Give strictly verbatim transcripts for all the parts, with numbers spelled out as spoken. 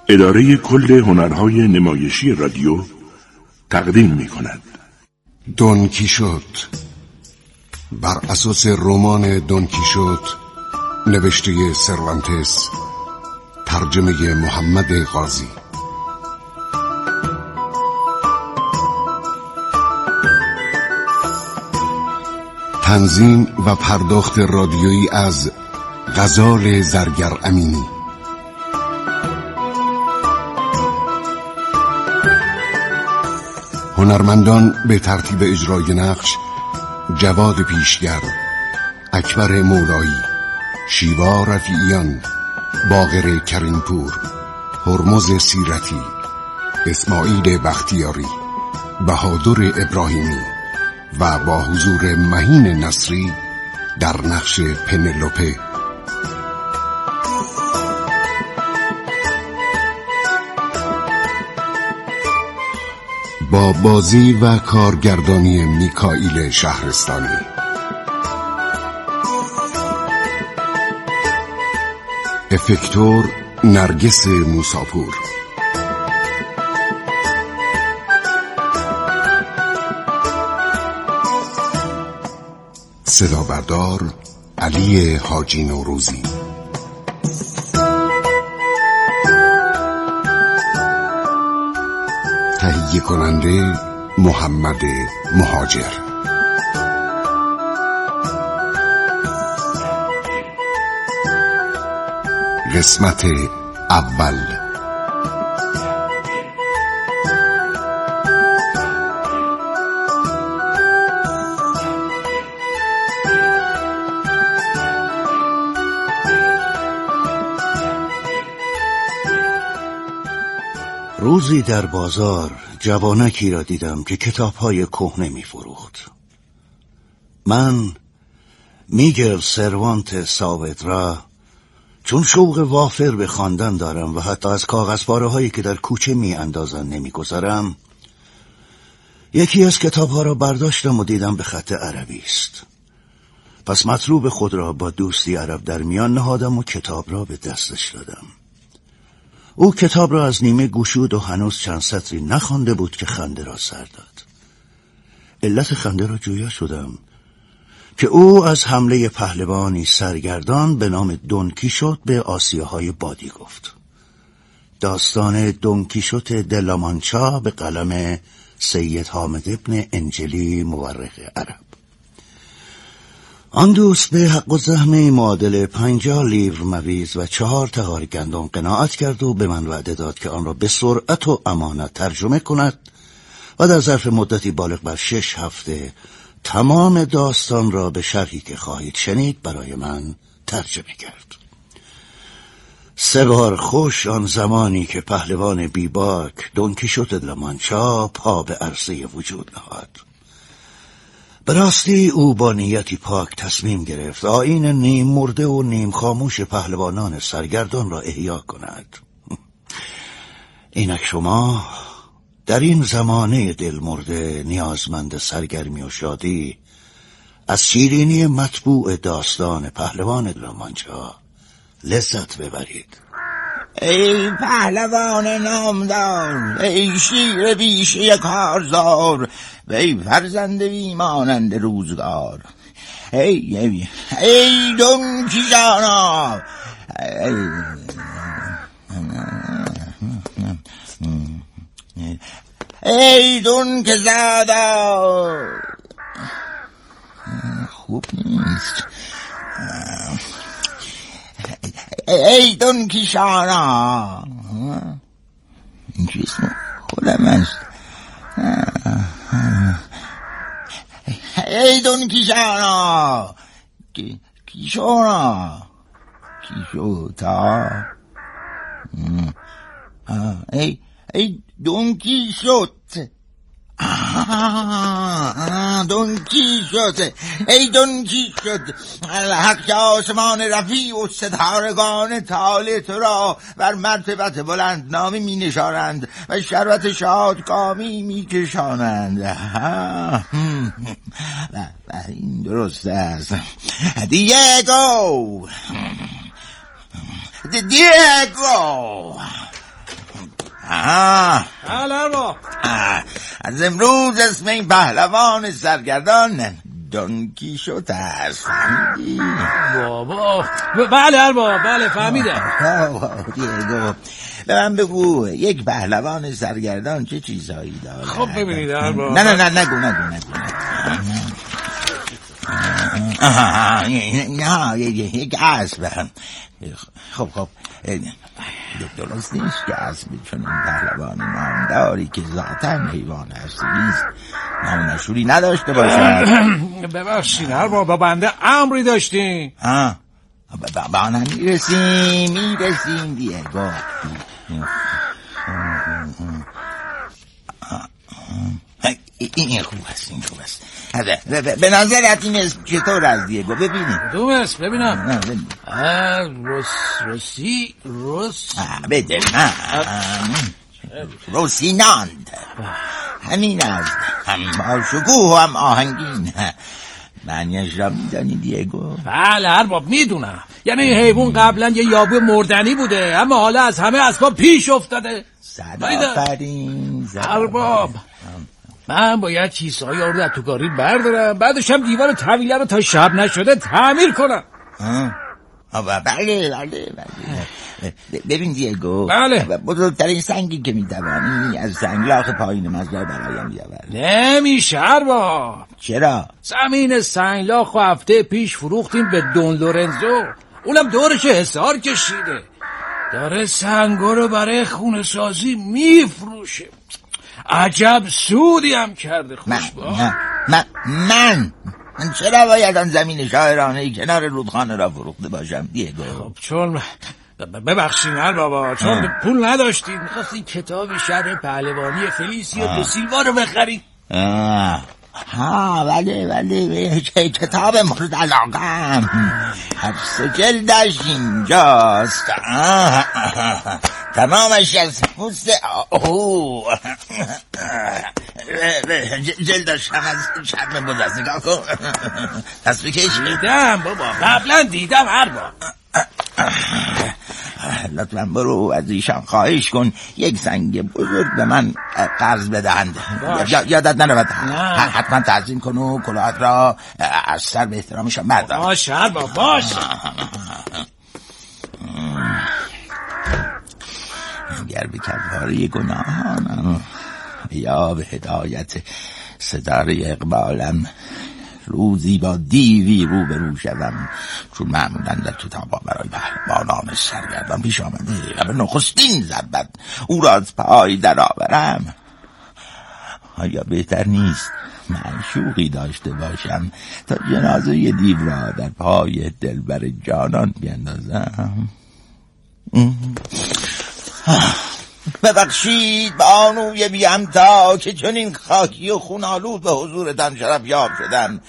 اداره کل هنرهای نمایشی رادیو تقدیم می کند. دون کیشوت بر اساس رمان دون کیشوت نوشته سروانتس، ترجمه محمد قاضی. تنظیم و پرداخت رادیویی از غزال زرگر امینی. هنرمندان به ترتیب اجرای نقش: جواد پیشگر، اکبر مولایی، شیوا رفیعیان، باقر کریمپور، هرمز سیرتی، اسماعیل بختیاری، بهادر ابراهیمی و با حضور مهین نصری در نقش پنلوپه. با بازی و کارگردانی میکائیل شهرستانی. افکتور نرگس موساپور. صدا بردار علی حاجی نوروزی. تهیه کننده محمد مهاجر. قسمت اول. روزی در بازار جوانکی را دیدم که کتاب‌های کهنه می‌فروخت. من میگل سروانت ساویدرا چون شوق وافر به خواندن دارم و حتی از کاغذپاره‌هایی که در کوچه می‌اندازند نمی‌گذرم، یکی از کتاب‌ها را برداشتم و دیدم به خط عربی است. پس مطلوب خود را با دوستی عرب در میان نهادم و کتاب را به دستش دادم. او کتاب را از نیمه گشود و هنوز چند سطری نخوانده بود که خنده را سر داد. علت خنده را جویا شدم که او از حمله پهلوانی سرگردان به نام دون کیشوت به آسیاهای بادی گفت. داستان دون کیشوت دلامانچا به قلم سید حامد ابن انجلی مورخ عرب. آن دوست به حق و زحمه معادل پنجاه لیور مویز و چهار تغار گندم قناعت کرد و به من وعده داد که آن را به سرعت و امانت ترجمه کند و در ظرف مدتی بالغ بر شش هفته تمام داستان را به شرحی که خواهید شنید برای من ترجمه کرد. سه بار خوش آن زمانی که پهلوان بیباک دون کیشوت دلامانچا پا به عرصه وجود نهاد. به راستی او با نیتی پاک تصمیم گرفت آیین نیم مرده و نیم خاموش پهلوانان سرگردان را احیا کند. اینک شما در این زمانه دل مرده نیازمند سرگرمی و شادی از شیرینی مطبوع داستان پهلوان دلامانچا لذت ببرید. ای پهلوان نامدار، ای شیر بیشه کارزار، ای فرزند بی مانند روزگار، ای ای ای دون کیشانا، ای دون که زادا. خوب نیست. ای دون کیشانا. این چیز خودم است. ای دون کیشانا. کیشانا کیشوتا. ای ای دون کیشوت. آه دون کیشوت. ای دون کیشوت. الحق که آسمان رفیع و ستارگان طالع تو را بر مرتبت بلند نامی می نشانند و شربت شادکامی می کشانند. و این درست است. دیگو دیگو آه بله با از امروز اسم این پهلوان سرگردان دون کیشوت است. فهمیدی؟ بابا بله ارباب بله فهمیدم. دیگو به من بگو یک پهلوان سرگردان چه چیزهایی داره؟ خب ببینید ارباب. نه نه نه نگو نگو نگو نه یک اسب. خب خب درست نیست که اسب چون این پهلوان نامداری که ذاتاً حیوان اصلیست نام مشهوری نداشته باشد. ببخشید ارباب با بنده امری داشتیم. آه به آنم میرسیم میرسیم دیگو. این خوب است این خوب است. به نظرت این اسم چطور از دیگو؟ ببینیم دوم اسم ببینم. روس روسی روس بده نه روسیناند همین است. هم با شکوه و هم آهنگین. معنیش را میدانی دیگو؟ بله ارباب میدونم. یعنی حیوان قبلا یه یابو مردنی بوده اما حالا از همه اسباب پیش افتاده. صدافرین ارباب من باید چیزهای رو در تو گاری بردارم بعدش هم دیوار طویله رو تا شب نشده تعمیر کنم. بله بله بله. ببین دیگو بله بزرگترین سنگی که میتوانی از سنگلاخ پایین مزرعه برایم بیاور. نمیشه ارباب. چرا؟ زمین سنگلاخ و هفته پیش فروختیم به دون لورنزو. اونم دورش حصار کشیده داره سنگا رو برای خونه سازی میفروشه. عجب سودی هم کرده. خوشبا من من من من چرا باید آن زمین شاعرانه کنار رودخانه را فروخته باشم دیگو؟ خب چون ببخشین هر بابا چون پول نداشتیم میخواستیم کتاب شرح پهلوانی فلیسیو دو سیلوا رو بخریم. ها بله بله کتاب مورد علاقم هر سه جلدش اینجاست. تمامش از پوست اوه جلدش هم از چرم بود. از نگاه کن دست بکش. دیدم بابا قبلا دیدم هر با. لطفاً برو از ایشان خواهش کن یک سنگ بزرگ به من قرض بدهند. یادت نرود حتما تعظیم کن و کلاهت را از سر به احترامشان بردار. باش هر با باش. گر به کفاره گناهانم یا به هدایت ستاره اقبالم روزی با دیوی رو به رو شدم چون معمولا در تو تابا برای پهلوانان سرگردان پیش آمده و به نخستین ضربت او را از پای در آورم. آیا بهتر نیست معشوقی داشته باشم تا جنازه دیو را در پای دلبر جانان بیندازم؟ ببخشید بانوی بی همتا که چنین خاکی و خونالود به حضورتان شرف یاب شدم.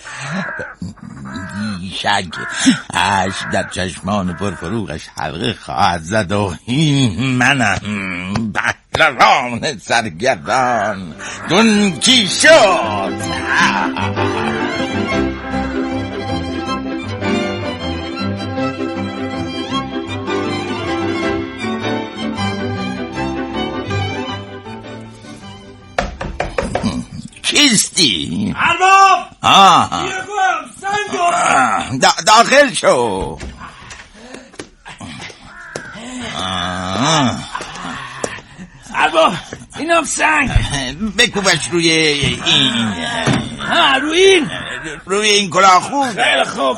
بیشک اشک در چشمان پرفروغش حلقه خواهد زد و این منم پهلوان سرگردان دون کیشوت. کیستی؟ ارباب آه بیا گوهم سنگ دارم. دا داخل شو. ارباب اینم سنگ بکوبش روی این. ها روی این روی این کلاه خوب. خیلی خوب.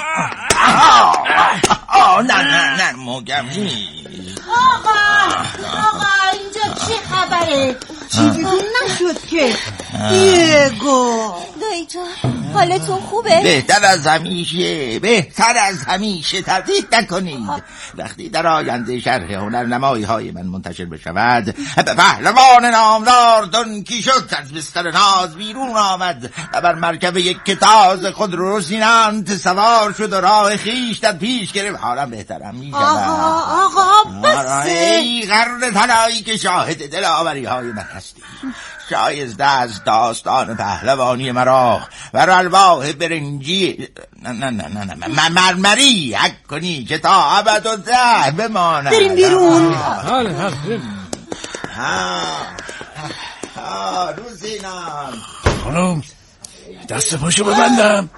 آه نه نه نه موگم نیست. آقا آقا اینجا چه خبره؟ چیزی دون نشد که دیگو. دایی جان حالتون خوبه؟ بهتر از همیشه بهتر از همیشه تردید نکنید. وقتی در آینده شرح هنرنمایی های من منتشر بشود پهلوان نامدار دون کیشوت از بستر ناز بیرون آمد و بر مرکب یک کتاز خود روسینانت سوار شد و راه خیش در پیش گرفت. حالا بهترم می شود. آقا آقا بسه. ای قرن طلایی که شاهد دلاوری های من هستی. شایسته از داستان پهلوانی مرا و الواح برنجی نه نه نه نه نه مرمری حک کنی که تا ابد و ده بماند. بریم بیرون. حاله حاله ها روزینم خانم دست پاشو ببندم.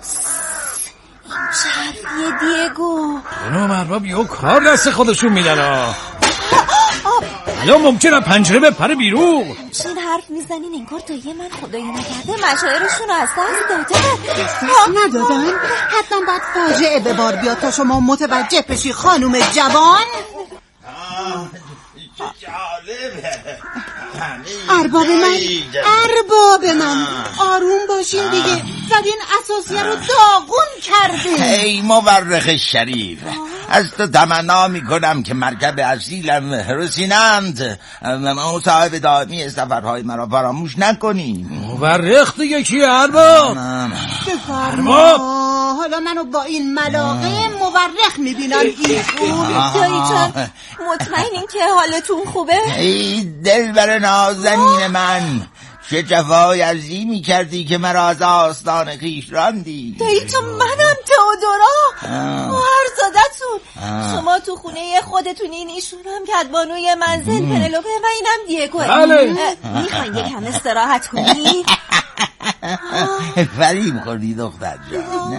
شرفیه دیگو. خانم ارباب یه کار دست خودشون میدن ها. الان ممکنه پنجره بپره بیرون. چین حرف میزنین انگار تا یه من خدایی نکرده مشاعرشون رو از دست دادن. دست ندادن؟ حتما باید فاجعه به بار بیاد تا شما متوجه بشی خانوم جوان. ارباب من ارباب من آروم باشین دیگه. زدین اساسیه رو داغون کردین. ای مورخ شریف، از تو تمنا میکنم که مرکب اصیلم رسینند مصاحب دائمی سفرهای مرا فراموش نکنی. مورخ دیگه کی ارباب؟ ارباب حالا منو با این ملاقه مورخ میبینن ایشون. دایی جان مطمئنین که حالتون خوبه؟ ای دلبر نازنین من، چه جفای عظیمی کردی که مرا از آستان خویش راندی. دایی تو منم تئودورا خواهرزادتون. شما تو خونه خودتونین، ایشون هم کدبانوی منزل پنلوپه و اینم دیگوه. بله. میخواین یکم استراحت کنی؟ فریب خوردی دختر جان.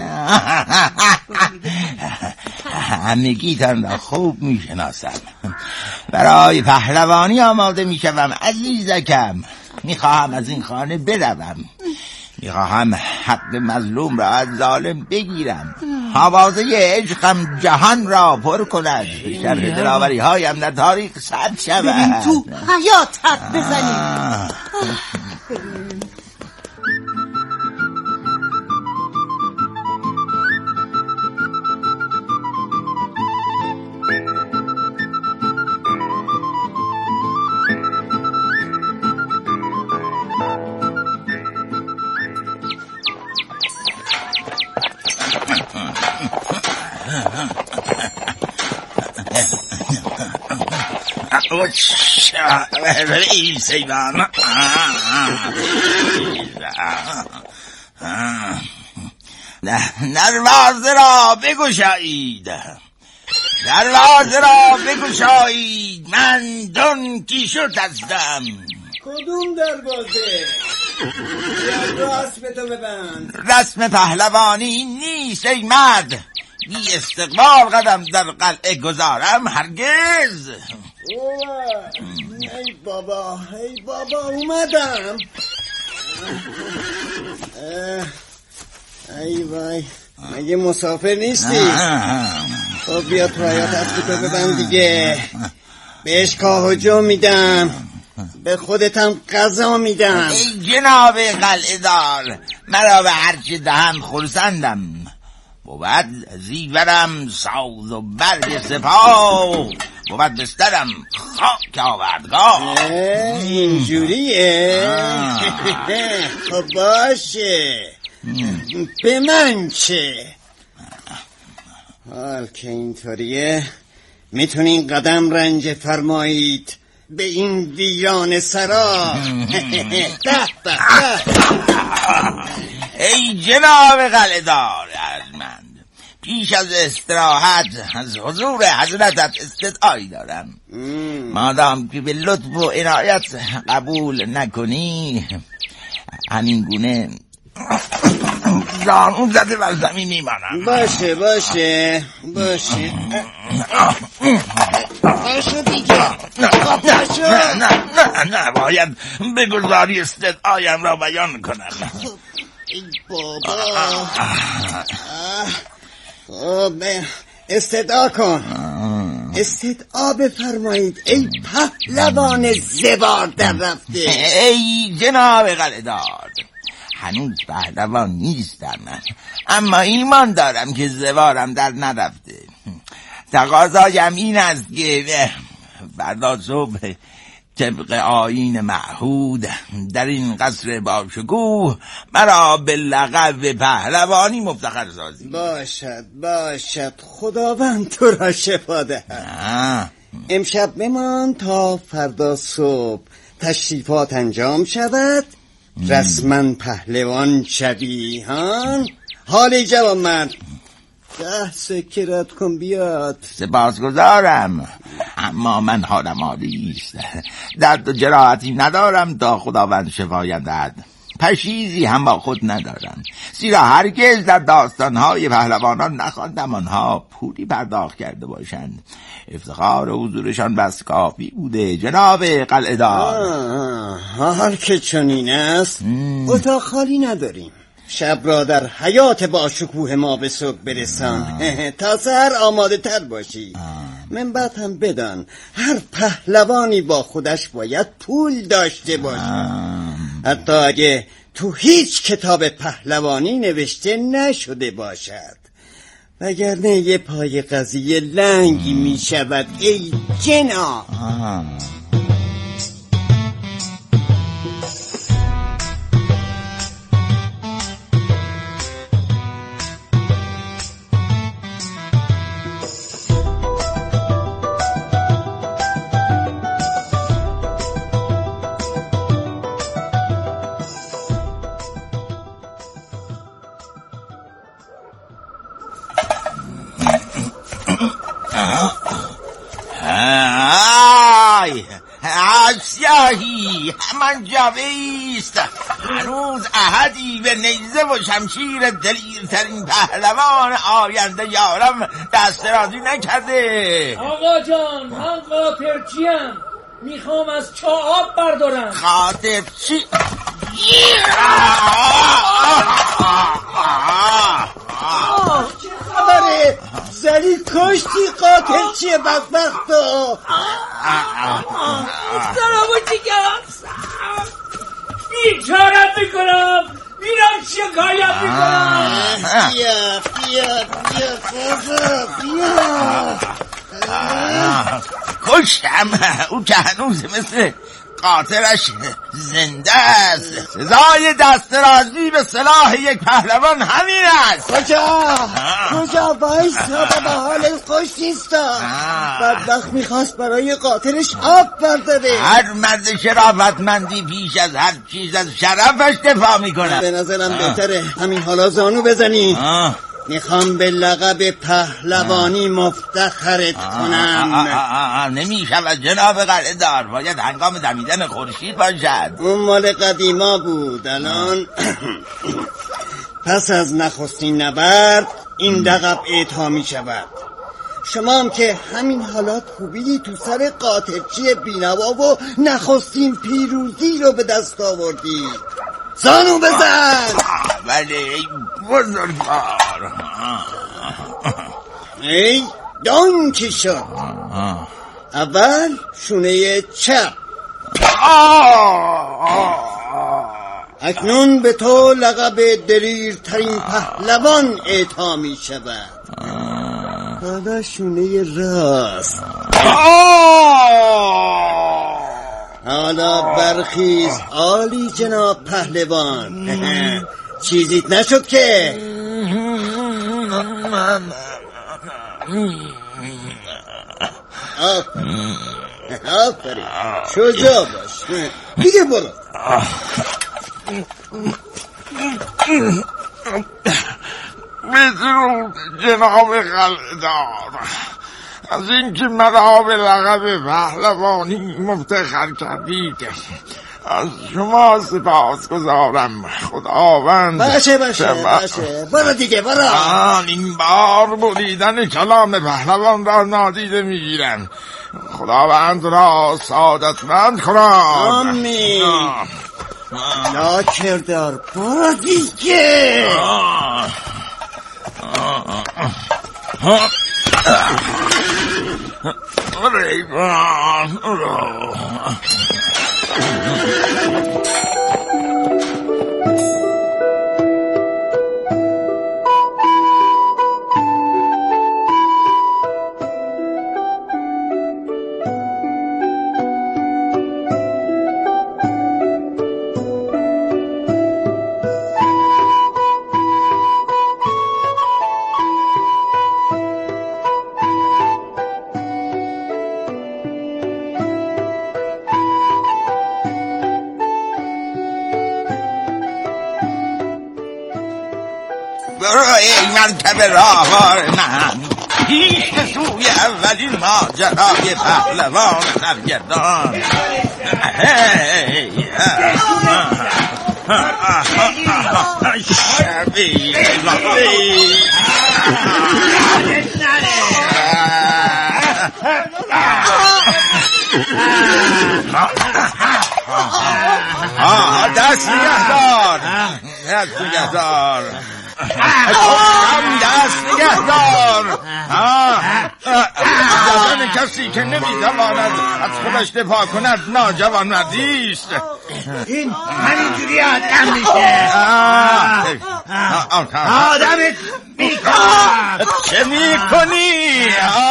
همگیتان را خوب میشناسم. برای پهلوانی آماده میشوم عزیزکم. میخواهم از این خانه بروم. میخواهم حق مظلوم را از ظالم بگیرم. آوازه عشقم جهان را پر کند. شرح دلاوری هایم در تاریخ ثبت شود. ببین تو حیات حق بزنیم. رئیس ایوان دروازه را بگشایید، دروازه را بگشایید. من دون کیشوت هستم. کدوم دروازه؟ رسم تو ببند. رسم پهلوانی نیست ای مرد. بی استقبال قدم در قلعه گذارم هرگز. ای بابا ای بابا اومدم. ای وای مگه مسافر نیستی؟ خب بیا تو حیات اسب تو ببند دیگه. بهش کاه و جو میدم، به خودتم غذا میدم. ای جناب قلعه دار، مرا به هرچی دهم خرسندم. بود زیورم ساز و برگ سپاه، بود بسترم خاک آوردگاه. اینجوریه؟ خب باشه، به من چه؟ حال که اینطوریه میتونین قدم رنج فرمایید به این ویران سرا. ای جناب قلعه‌دار ارجمند، پیش از استراحت از حضور حضرتت استدعایی دارم. مادام که به لطف و عنایت قبول نکنی، همین گونه زانو زده بر زمین میمانم. باشه باشه باشه باشه دیگه. نه نه نه نه باید بگذاری استدعایم را بیان کنم. ای بابا خب استدعا کن، استدعا بفرمایید ای پهلوان زوار در رفته. ای جناب قلعه‌دار، هنوز پهلوان نیستم، اما ایمان دارم که زوارم در نرفته. تقاضایم این است که فردا صبح طبق آیین معهود در این قصر باشکوه مرا به لقب پهلوانی مفتخر سازی. باشد باشد، خداوند تو را شفا دهد. امشب بمان تا فردا صبح تشریفات انجام شود، رسما پهلوان شوی. ها حالی جوان مرد، ده سکه رد کن بیاد. سپاسگزارم، اما من حالم عالی است. درد و جراحتی ندارم تا خداوند شفایم دهد. پشیزی هم با خود ندارم، زیرا هرگز در داستانهای پهلوانان نخواندم آنها پولی پرداخت کرده باشند. افتخار حضورشان بس کافی بوده جناب قلعه‌دار. حال که چنین است اتاق خالی نداریم. شب را در حیات با شکوه ما به صبح برسان تا سحر آماده تر باشی. من بعد هم بدان هر پهلوانی با خودش باید پول داشته باشد، حتی اگه تو هیچ کتاب پهلوانی نوشته نشده باشد، وگرنه یه پای قضیه لنگی می شود ای جناب. آی سیاهی من جاویست، هنوز احدی به نیزه و شمشیر دلیرترین پهلوان آینده یارم دست رازی نکرده. آقا جان من قاطرچیم، میخوام از چاه آب بردارم. قاطرچی؟ چه خبره؟ زری کشتی قاطرچی بدبختو. سرامو چیکم بیچارت میکنم، میرم شکایت میکنم. بیا بیا بیا بیا بیا. کشتم او که هنوز مثل قاطرش زنده است. سزای دست رازی به سلاح یک پهلوان همین است. کجا؟ کجا بایستا به حالت خوش نیستا. بدبخت میخواست برای قاطرش آب برداره. هر مرد شرافتمندی پیش از هر چیز از شرفش دفاع میکنه. به نظرم بهتره همین حالا زانو بزنی. آه. میخوام به لقب پهلوانی مفتخرت کنم. نمی شود جناب قلعه‌دار، باید هنگام دمیدن خورشید باشد. اون مال قدیما بود. الان پس از نخستین نبرد این لقب اعطا می شود. شما هم که همین حالات خوبیدی تو سر قاطرچی بینوا و نخستین پیروزی رو به دست آوردی. زانو بزن. ولی ای بزرگوار، ای دان کی شد. اول شونه چپ. اکنون به تو لقب دلیرترین پهلوان اعطا می شود. حالا شونه راست. حالا برخیز عالی جناب پهلوان. چیزیت نشد که؟ آفرین شجاع باش. دیگه برو. بدرود جناب قلعه‌دار، از اینکه مرا به لقب پهلوانی مفتخر کردید از شما سپاس گذارم. خداوند باشه باشه باشه. برو دیگه برو. این بار بریدن کلام پهلوان را نادیده میگیرم. خداوند را سعادتمند کنم. آمین. لا کردار برو دیگه. ریوان برو ای مرکب راهوار من پیش سوی اولین ماجرای پهلوان سرگردان. شبی آه دست نگه دار، دست نگه دار، دست نگه دار. جوان کسی که نمیتواند از خودش دفاع کند ناجوان مردی است. این همینجوری آدم میشه. آدمت میکنم. چه میکنی؟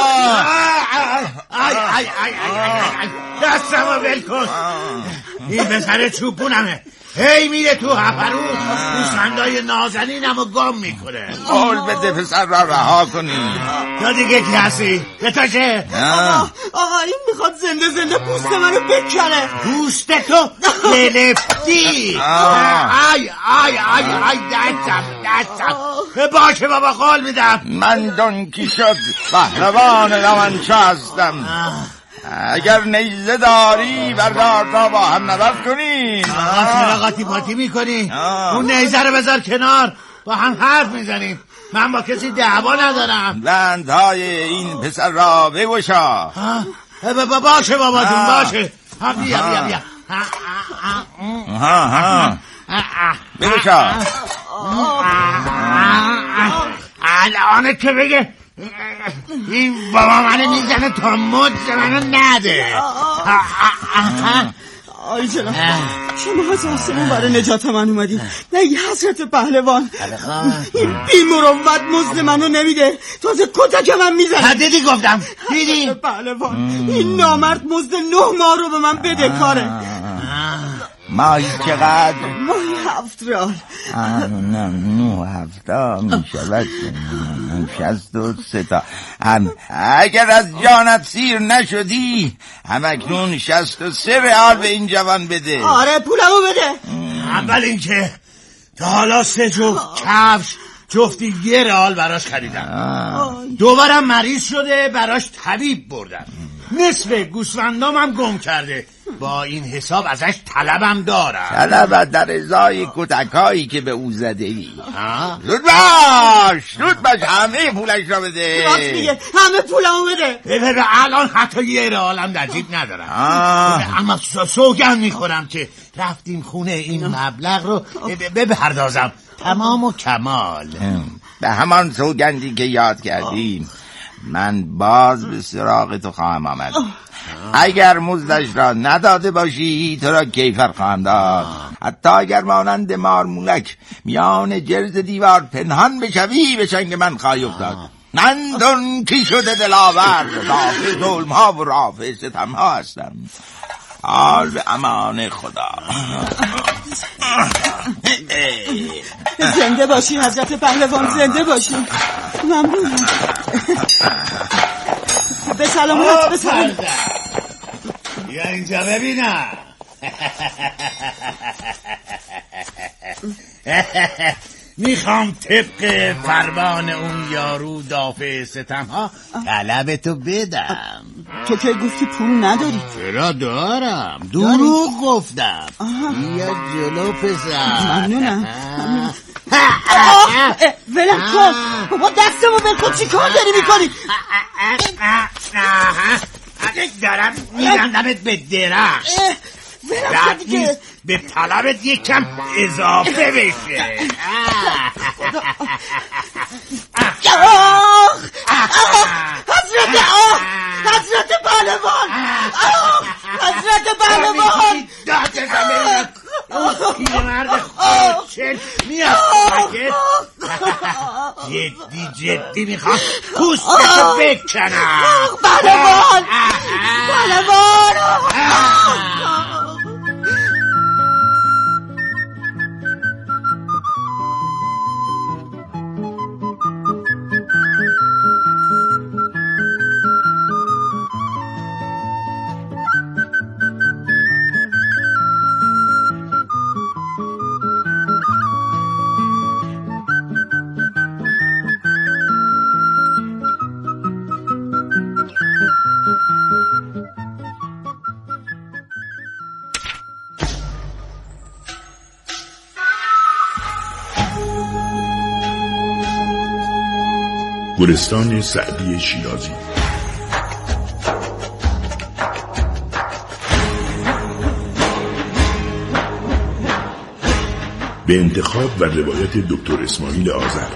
آی آی آی آی دستمو ول کن. این پسر چوبونمه، هی میره تو هفروز گوسفندای نازنینمو گم میکنه. قول بده پسر را رها کنی. تو دیگه کی هستی؟ به تو چه؟ آقا آقا این میخواد زنده زنده پوست منو بکنه. پوست تو گرفتی. آی آی آی آی دستم دستم. باشه بابا قول میدم. من دونکی شد پهلوان لمنچه هستم. اگر نیزه داری بردار تا با هم نبرد کنیم. چرا قاطی پاتی میکنی؟ اون نیزه رو بذار کنار، با هم حرف میزنیم. من با کسی دعوا ندارم. بندهای این پسر را بگشا. باشه بابا جون باشه. بیا بیا بیا بگشا. الانه که بگه این بابا منو میزنه تا مد منو نده. آی جناب شما از آسمون برای نجات من اومدی، نه یه حضرت پهلوان. این بی مروت مزد منو نمیده، تازه کتک من میزنه. دیدی گفتم دیدی پهلوان این نامرد مزد نه ماه رو به من بده کاره. ماهی چقدر؟ ماهی هفت رال. نه نو هفته میشود شست و سه تا. اگر از جانت سیر نشدی همکنون شست و سه رئال به این جوان بده. آره پولمو بده. اول اینکه تا حالا سه جفت کفش جفتی یه رئال براش خریدم. دوبارم مریض شده براش طبیب بردم. نصف گوسفندام هم گم کرده. با این حساب ازش طلبم دارم. طلبت در ازای کتکایی که به او زده ای. زود باش زود باش همه پولش را بده. راست میگه همه پولمو بده. بده الان حتی یه رئالم در جیب ندارم. اما سوگند میخورم که رفتیم خونه این مبلغ رو بپردازم تمام و کمال. به همان سوگندی که یاد کردیم من باز به سراغ تو خواهم آمد. اگر مزدش را نداده باشی تو را کیفر خواهم داد. حتی اگر مانند مارمولک میان جرز دیوار پنهان بشوی به چنگ من خواهی افتاد. من دونکی شده دلاور، رافع ظلم ها و رافع ستم ها هستم. حال به امان خدا. زنده باشی حضرت پهلوان، زنده باشی. ممنونم. به سلامت. به سلامت. بیا اینجا ببینم. میخوام طبق فرمان اون یارو دافع ستم ها طلب تو بدم. تو که گفتی پول نداری. چرا دارم، دروغ گفتم. بیا جلو پسر. ممنونم. ولم کن بابا، دستمو بل کن. چی کار داری میکنی؟ دارم میرندمت به درخت. رد نیست به طلبت یک کم اضافه بشه. حضرت آه حضرت پهلوان، حضرت پهلوان. داد زمین این مرد خودچل میاد ساکت. جدی جدی میخوام پوستتو بکنم. پهلوان پهلوان. گلستان سعدی شیرازی. به انتخاب و روایت دکتر اسماعیل آذر.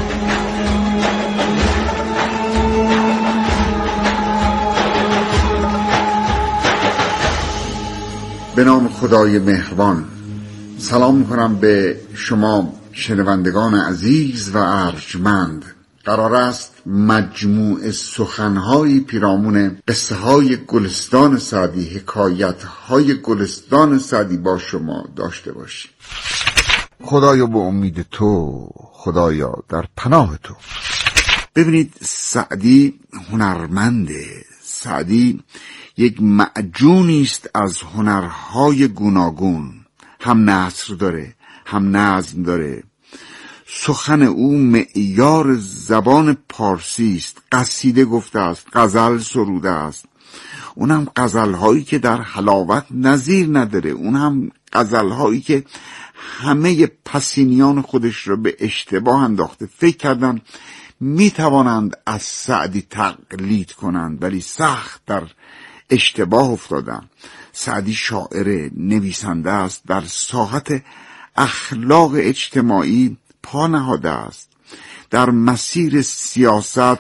به نام خدای مهربان. سلام میکنم به شما شنوندگان عزیز و ارجمند. قرار است مجموع سخنهای پیرامون قصه های گلستان سعدی، حکایت های گلستان سعدی با شما داشته باشیم. خدایا به امید تو، خدایا در پناه تو. ببینید، سعدی هنرمنده. سعدی یک معجونی است از هنرهای گوناگون. هم نثر داره، هم نظم داره. سخن او معیار زبان پارسی است. قصیده گفته است، غزل سروده است. اونم غزل‌هایی که در حلاوت نظیر نداره. اونم غزل‌هایی که همه پسینیان خودش رو به اشتباه انداخته. فکر کردن میتوانند از سعدی تقلید کنند، ولی سخت در اشتباه افتادن. سعدی شاعر، نویسنده است، در ساحت اخلاق اجتماعی پا نهاده است، در مسیر سیاست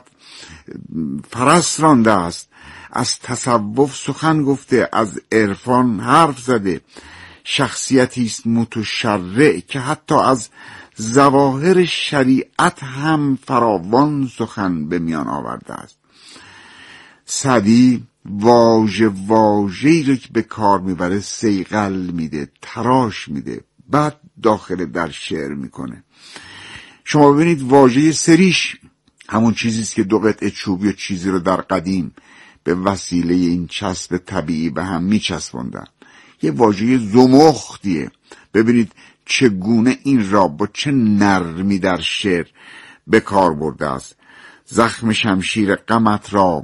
فرس رانده است، از تصوف سخن گفته، از عرفان حرف زده. شخصیتی است متشرع که حتی از ظواهر شریعت هم فراوان سخن به میان آورده است. سعدی واژه واژه‌ای رو که به کار میبره صیقل میده، تراش میده، بعد داخل در شعر میکنه. شما ببینید واژه سریش همون چیزیست که دو قطعه چوبی و چیزی رو در قدیم به وسیله این چسب طبیعی به هم میچسبوندن. یه واژه زمختیه. ببینید چگونه این را با چه نرمی در شعر به کار برده است. زخم شمشیر غمت را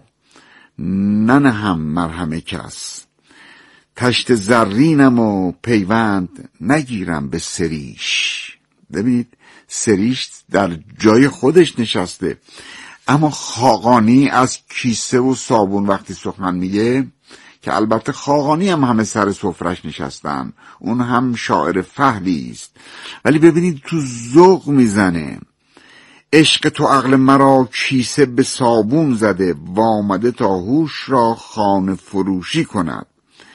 ننهم مرهم کس، تشت زرینم و پیوند نگیرم به سریش. ببینید سریش در جای خودش نشسته، اما خاقانی از کیسه و صابون وقتی سخن میگه، که البته خاقانی هم همه سر سفرش نشستن، اون هم شاعر فحلی است، ولی ببینید تو ذوق میزنه. عشق تو عقل مرا کیسه به صابون زده، وامده تا هوش را خانه فروشی کند.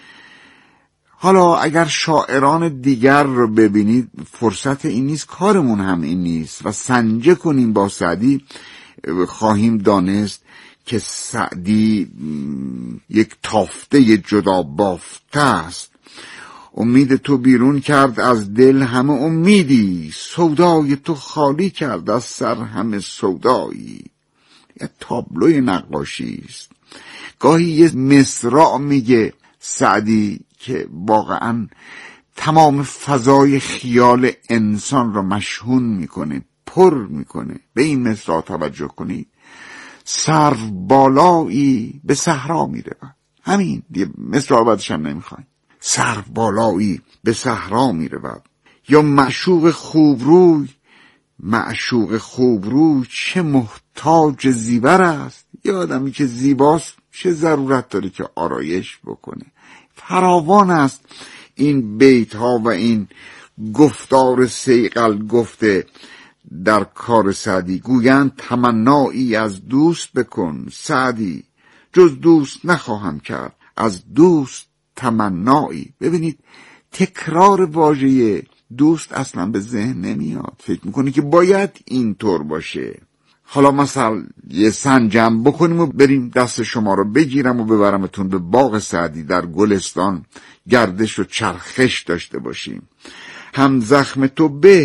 حالا اگر شاعران دیگر رو ببینید، فرصت این نیست، کارمون هم این نیست و سنجه کنیم با سعدی، خواهیم دانست که سعدی یک تافته جدا بافته است. امید تو بیرون کرد از دل همه امیدی، سودای تو خالی کرد از سر همه سودایی. یه تابلوی نقاشی است. گاهی یه مصرع میگه سعدی که واقعا تمام فضای خیال انسان را مشحون میکنه، پر میکنه. به این مصرع توجه کنید. سرو بالایی به صحرا میره. همین دیگه، مصرع بعدش هم نمیخوایم. سرو بالایی به صحرا میرود. یا معشوق خوبروی، معشوق خوبروی چه محتاج زیور است. یه آدمی که زیباست چه ضرورت داره که آرایش بکنه. فراوان است این بیت ها و این گفتار صیقل گفته در کار سعدی. گویند تمنایی از دوست بکن سعدی، جز دوست نخواهم کرد از دوست تمنایی. ببینید تکرار واژه دوست اصلا به ذهن نمیاد، فکر میکنی که باید اینطور باشه. حالا مثلا یه سنجم بکنیم و بریم دست شما رو بگیرم و ببرمتون به باغ سعدی در گلستان، گردش و چرخش داشته باشیم. هم زخم تو به